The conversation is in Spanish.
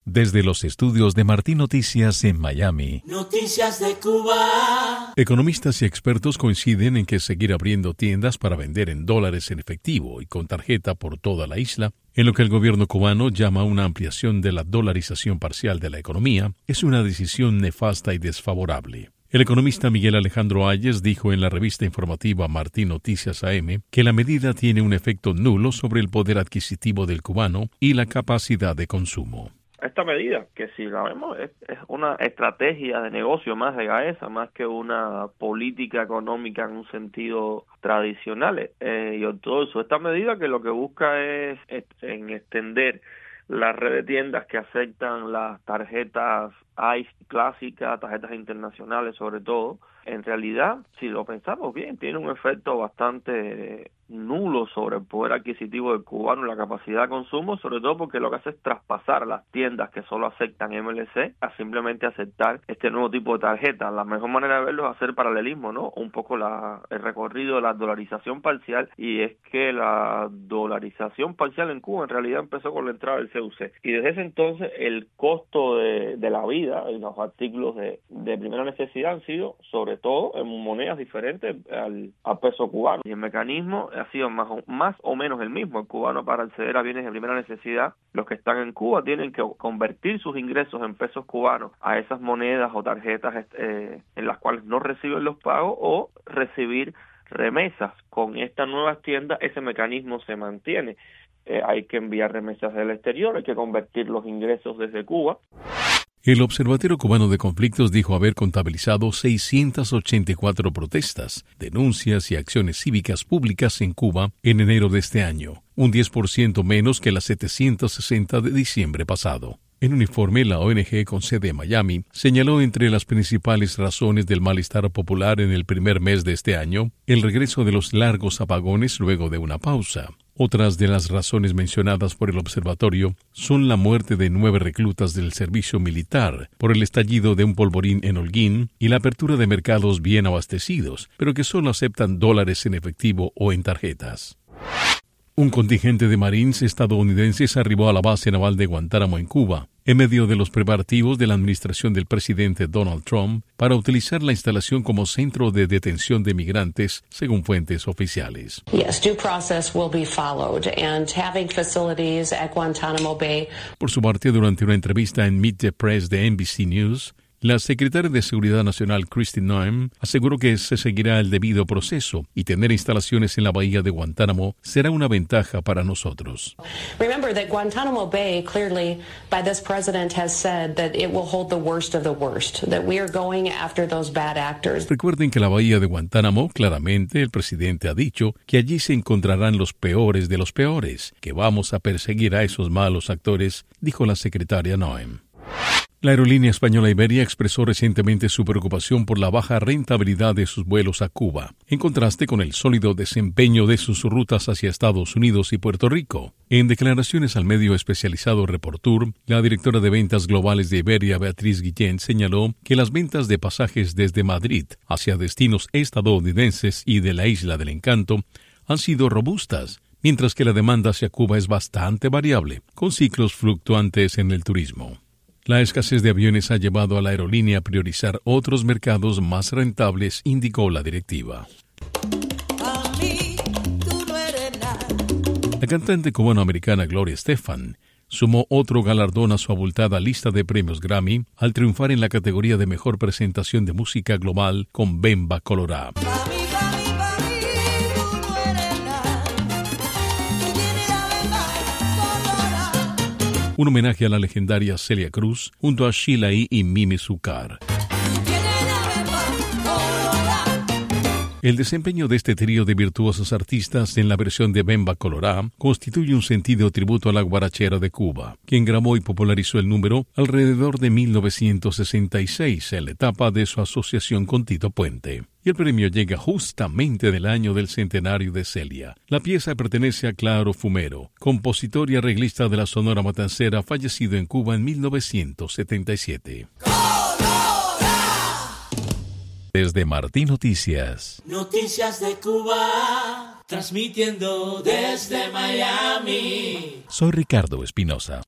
Desde los estudios de Martín Noticias en Miami. Noticias de Cuba. Economistas y expertos coinciden en que seguir abriendo tiendas para vender en dólares en efectivo y con tarjeta por toda la isla, en lo que el gobierno cubano llama una ampliación de la dolarización parcial de la economía, es una decisión nefasta y desfavorable. El economista Miguel Alejandro Ayes dijo en la revista informativa Martín Noticias AM que la medida tiene un efecto nulo sobre el poder adquisitivo del cubano y la capacidad de consumo. Esta medida, que si la vemos, es una estrategia de negocio más de Gaesa, más que una política económica en un sentido tradicional. Y todo eso, esta medida que lo que busca es en extender la red de tiendas que aceptan las tarjetas ICE clásicas, tarjetas internacionales sobre todo. En realidad, si lo pensamos bien, tiene un efecto bastante nulo sobre el poder adquisitivo del cubano y la capacidad de consumo, sobre todo porque lo que hace es traspasar las tiendas que solo aceptan MLC a simplemente aceptar este nuevo tipo de tarjeta. La mejor manera de verlo es hacer paralelismo, ¿no? Un poco el recorrido de la dolarización parcial, y es que la dolarización parcial en Cuba en realidad empezó con la entrada del CUC, y desde ese entonces el costo de la vida y los artículos de primera necesidad han sido sobre todo en monedas diferentes al peso cubano, y el mecanismo ha sido más o menos el mismo. El cubano, para acceder a bienes de primera necesidad, los que están en Cuba tienen que convertir sus ingresos en pesos cubanos a esas monedas o tarjetas en las cuales no reciben los pagos, o recibir remesas. Con estas nuevas tiendas ese mecanismo se mantiene. Hay que enviar remesas del exterior, hay que convertir los ingresos desde Cuba. El Observatorio Cubano de Conflictos dijo haber contabilizado 684 protestas, denuncias y acciones cívicas públicas en Cuba en enero de este año, un 10% menos que las 760 de diciembre pasado. En un informe, la ONG con sede en Miami señaló entre las principales razones del malestar popular en el primer mes de este año el regreso de los largos apagones luego de una pausa. Otras de las razones mencionadas por el observatorio son la muerte de 9 reclutas del servicio militar por el estallido de un polvorín en Holguín y la apertura de mercados bien abastecidos, pero que solo aceptan dólares en efectivo o en tarjetas. Un contingente de marines estadounidenses arribó a la base naval de Guantánamo en Cuba, en medio de los preparativos de la administración del presidente Donald Trump para utilizar la instalación como centro de detención de migrantes, según fuentes oficiales. Yes, due process will be followed, and having facilities at Guantanamo Bay. Por su parte, durante una entrevista en Meet the Press de NBC News, la secretaria de Seguridad Nacional, Kristi Noem, aseguró que se seguirá el debido proceso y tener instalaciones en la bahía de Guantánamo será una ventaja para nosotros. Remember that Guantanamo Bay, clearly, by this president, has said that it will hold the worst of the worst, that we are going after those bad actors. Recuerden que la bahía de Guantánamo, claramente, el presidente ha dicho que allí se encontrarán los peores de los peores, que vamos a perseguir a esos malos actores, dijo la secretaria Noem. La aerolínea española Iberia expresó recientemente su preocupación por la baja rentabilidad de sus vuelos a Cuba, en contraste con el sólido desempeño de sus rutas hacia Estados Unidos y Puerto Rico. En declaraciones al medio especializado Reportur, la directora de ventas globales de Iberia, Beatriz Guillén, señaló que las ventas de pasajes desde Madrid hacia destinos estadounidenses y de la Isla del Encanto han sido robustas, mientras que la demanda hacia Cuba es bastante variable, con ciclos fluctuantes en el turismo. La escasez de aviones ha llevado a la aerolínea a priorizar otros mercados más rentables, indicó la directiva. La cantante cubano-americana Gloria Estefan sumó otro galardón a su abultada lista de premios Grammy al triunfar en la categoría de Mejor Presentación de Música Global con Bemba Colorá. Un homenaje a la legendaria Celia Cruz junto a Sheila E. y Mimi Zucar. El desempeño de este trío de virtuosos artistas en la versión de Bemba Colorá constituye un sentido tributo a la guarachera de Cuba, quien grabó y popularizó el número alrededor de 1966 en la etapa de su asociación con Tito Puente. Y el premio llega justamente del año del centenario de Celia. La pieza pertenece a Claro Fumero, compositor y arreglista de la Sonora Matancera, fallecido en Cuba en 1977. Desde Martín Noticias. Noticias de Cuba, transmitiendo desde Miami. Soy Ricardo Espinosa.